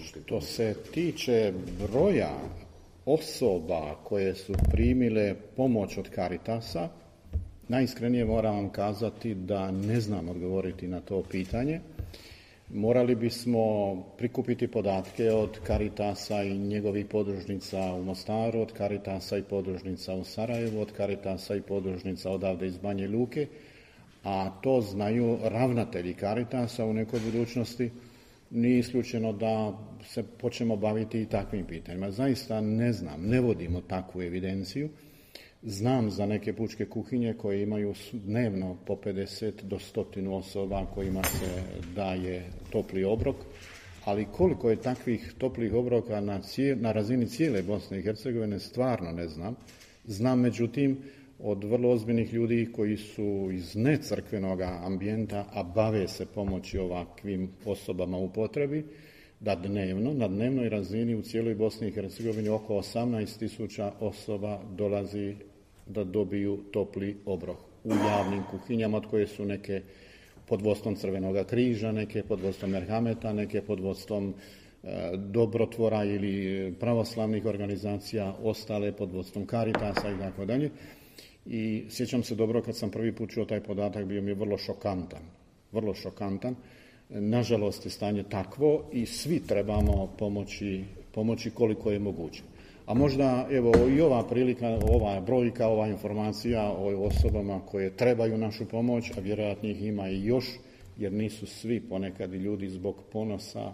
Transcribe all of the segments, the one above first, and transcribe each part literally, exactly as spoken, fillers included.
tržište. To se tiče broja osoba koje su primile pomoć od Caritasa, najiskrenije moram vam kazati da ne znam odgovoriti na to pitanje. Morali bismo prikupiti podatke od Caritasa i njegovih podružnica u Mostaru, od Caritasa i podružnica u Sarajevu, od Caritasa i podružnica odavde iz Banje Luke, a to znaju ravnatelji Caritasa u nekoj budućnosti. Nije isključeno da se počnemo baviti i takvim pitanjima. Zaista ne znam, ne vodimo takvu evidenciju. Znam za neke pučke kuhinje koje imaju dnevno po pedeset do sto osoba kojima se daje topli obrok, ali koliko je takvih toplih obroka na, cijel, na razini cijele Bosne i Hercegovine stvarno ne znam. Znam međutim od vrlo ozbiljnih ljudi koji su iz necrkvenog ambijenta, a bave se pomoći ovakvim osobama u potrebi, da dnevno, na dnevnoj razini u cijeloj Bosni i Hercegovini oko osamnaest tisuća osoba dolazi da dobiju topli obrok u javnim kuhinjama, od koje su neke pod vodstvom Crvenog križa, neke pod vodstvom Merhameta, neke pod vodstvom e, Dobrotvora ili pravoslavnih organizacija, ostale pod vodstvom Caritasa i tako dalje. I sjećam se dobro kad sam prvi put čuo taj podatak, bio mi je vrlo šokantan. Vrlo šokantan. Nažalost je stanje takvo i svi trebamo pomoći, pomoći koliko je moguće. A možda evo i ova prilika, ova brojka, ova informacija o osobama koje trebaju našu pomoć, a vjerojatno ih ima i još, jer nisu svi, ponekad i ljudi zbog ponosa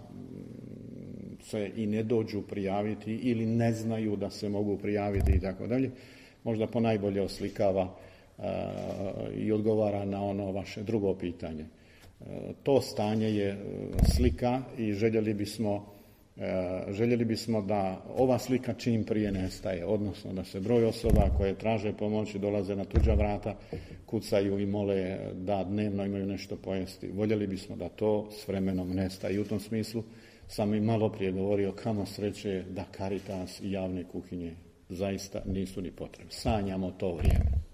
se i ne dođu prijaviti ili ne znaju da se mogu prijaviti i tako dalje. Možda ponajbolje oslikava uh, i odgovara na ono vaše drugo pitanje. Uh, to stanje je slika i željeli bismo, uh, željeli bismo da ova slika čim prije nestaje, odnosno da se broj osoba koje traže pomoć i dolaze na tuđa vrata, kucaju i mole da dnevno imaju nešto pojesti. Voljeli bismo da to s vremenom nestaje. I u tom smislu sam i malo prije govorio kamo sreće da Caritas i javne kuhinje zaista nisu ni potrebne. Sanjamo to vrijeme.